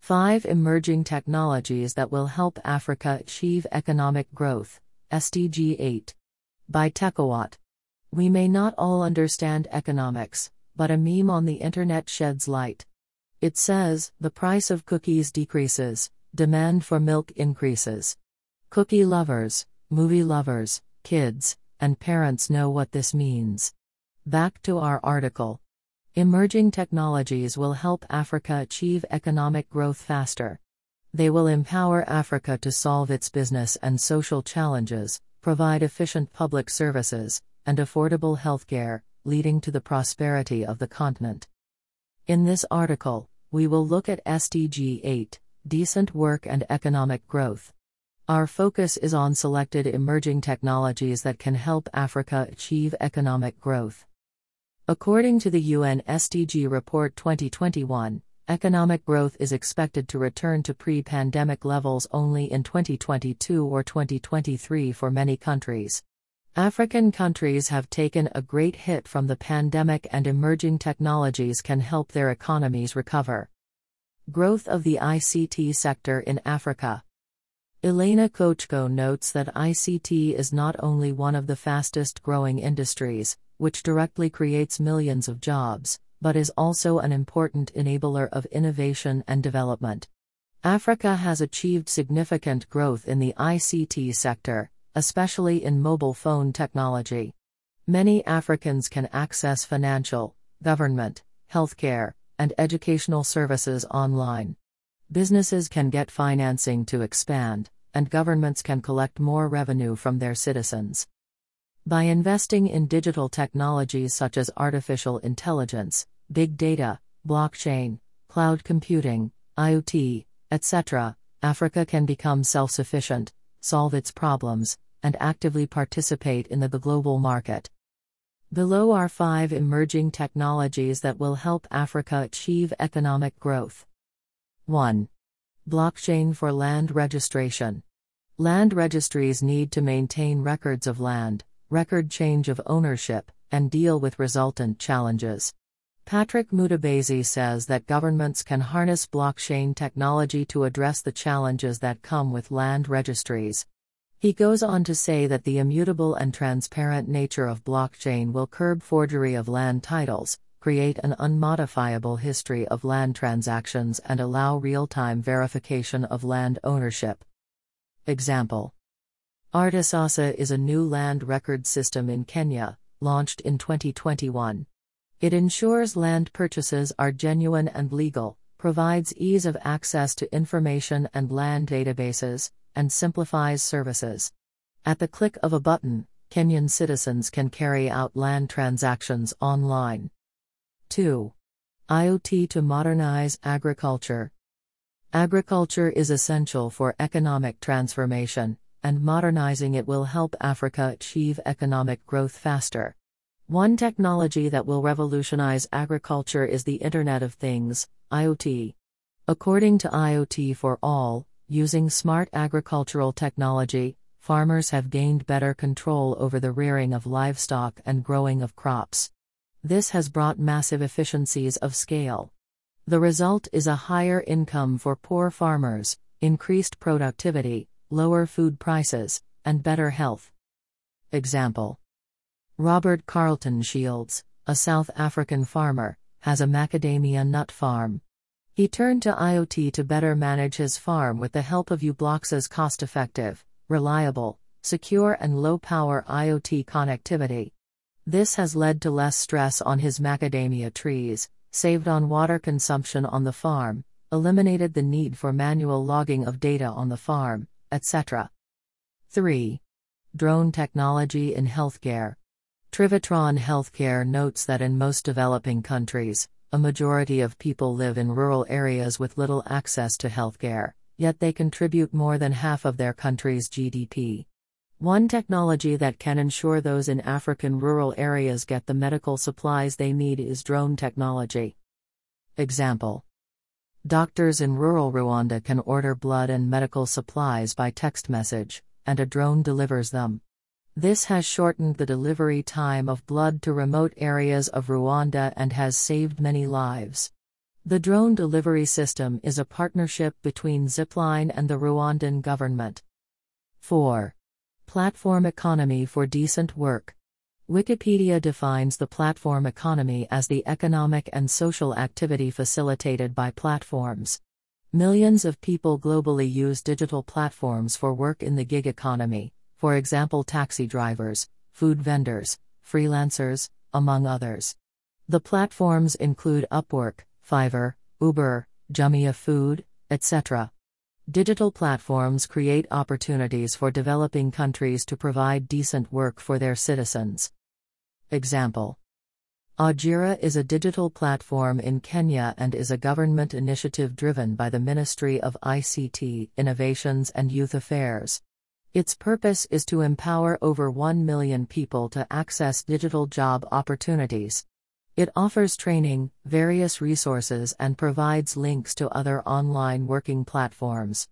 5 Emerging Technologies that will help Africa achieve economic growth, SDG 8. By Tekawat. We may not all understand economics, but a meme on the internet sheds light. It says, the price of cookies decreases, demand for milk increases. Cookie lovers, movie lovers, kids, and parents know what this means. Back to our article. Emerging technologies will help Africa achieve economic growth faster. They will empower Africa to solve its business and social challenges, provide efficient public services, and affordable healthcare, leading to the prosperity of the continent. In this article, we will look at SDG 8, decent work and economic growth. Our focus is on selected emerging technologies that can help Africa achieve economic growth. According to the UN SDG Report 2021, economic growth is expected to return to pre-pandemic levels only in 2022 or 2023 for many countries. African countries have taken a great hit from the pandemic, and emerging technologies can help their economies recover. Growth of the ICT sector in Africa. Elena Kochko notes that ICT is not only one of the fastest growing industries, which directly creates millions of jobs, but is also an important enabler of innovation and development. Africa has achieved significant growth in the ICT sector, especially in mobile phone technology. Many Africans can access financial, government, healthcare, and educational services online. Businesses can get financing to expand, and governments can collect more revenue from their citizens. By investing in digital technologies such as artificial intelligence, big data, blockchain, cloud computing, IoT, etc., Africa can become self-sufficient, solve its problems, and actively participate in the global market. Below are 5 emerging technologies that will help Africa achieve economic growth. 1. Blockchain for land registration. Land registries need to maintain records of land, record change of ownership, and deal with resultant challenges. Patrick Mutabezi says that governments can harness blockchain technology to address the challenges that come with land registries. He goes on to say that the immutable and transparent nature of blockchain will curb forgery of land titles, create an unmodifiable history of land transactions, and allow real-time verification of land ownership. Example. Artisasa is a new land record system in Kenya, launched in 2021. It ensures land purchases are genuine and legal, provides ease of access to information and land databases, and simplifies services. At the click of a button, Kenyan citizens can carry out land transactions online. 2. IoT to modernize agriculture. Agriculture is essential for economic transformation, and modernizing it will help Africa achieve economic growth faster. One technology that will revolutionize agriculture is the Internet of Things, IoT. According to IoT for All, using smart agricultural technology, farmers have gained better control over the rearing of livestock and growing of crops. This has brought massive efficiencies of scale. The result is a higher income for poor farmers, increased productivity, lower food prices, and better health. Example. Robert Carlton Shields, a South African farmer, has a macadamia nut farm. He turned to IoT to better manage his farm with the help of u-Blox's cost-effective, reliable, secure and low-power IoT connectivity. This has led to less stress on his macadamia trees, saved on water consumption on the farm, eliminated the need for manual logging of data on the farm, etc. 3. Drone technology in healthcare. Trivitron Healthcare notes that in most developing countries, a majority of people live in rural areas with little access to healthcare, yet they contribute more than half of their country's GDP. One technology that can ensure those in African rural areas get the medical supplies they need is drone technology. Example. Doctors in rural Rwanda can order blood and medical supplies by text message, and a drone delivers them. This has shortened the delivery time of blood to remote areas of Rwanda and has saved many lives. The drone delivery system is a partnership between Zipline and the Rwandan government. 4. Platform economy for decent work. Wikipedia defines the platform economy as the economic and social activity facilitated by platforms. Millions of people globally use digital platforms for work in the gig economy, for example taxi drivers, food vendors, freelancers, among others. The platforms include Upwork, Fiverr, Uber, Jumia Food, etc. Digital platforms create opportunities for developing countries to provide decent work for their citizens. Example: Ajira is a digital platform in Kenya and is a government initiative driven by the Ministry of ICT, Innovations and Youth Affairs. Its purpose is to empower over 1 million people to access digital job opportunities. It offers training, various resources and provides links to other online working platforms.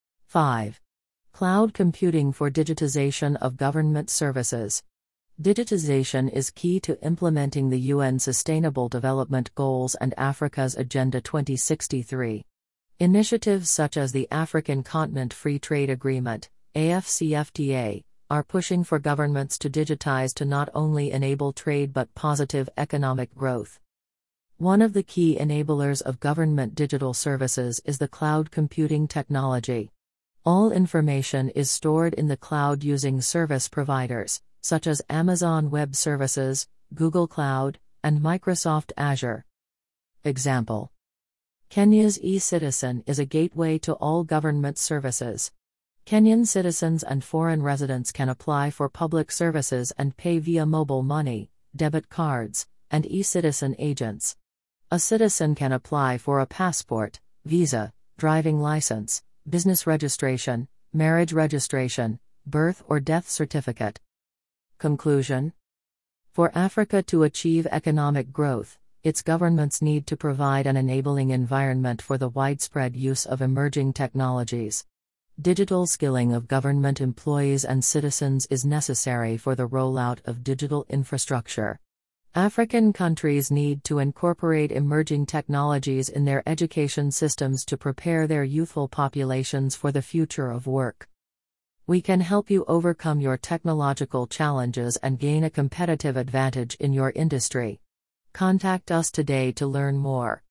5. Cloud computing for digitization of government services. Digitization is key to implementing the UN Sustainable Development Goals and Africa's Agenda 2063. Initiatives such as the African Continent Free Trade Agreement, AfCFTA, are pushing for governments to digitize to not only enable trade but positive economic growth. One of the key enablers of government digital services is the cloud computing technology. All information is stored in the cloud using service providers, such as Amazon Web Services, Google Cloud, and Microsoft Azure. Example: Kenya's e-Citizen is a gateway to all government services. Kenyan citizens and foreign residents can apply for public services and pay via mobile money, debit cards, and e-Citizen agents. A citizen can apply for a passport, visa, driving license, business registration, marriage registration, birth or death certificate. Conclusion: For Africa to achieve economic growth, its governments need to provide an enabling environment for the widespread use of emerging technologies. Digital skilling of government employees and citizens is necessary for the rollout of digital infrastructure. African countries need to incorporate emerging technologies in their education systems to prepare their youthful populations for the future of work. We can help you overcome your technological challenges and gain a competitive advantage in your industry. Contact us today to learn more.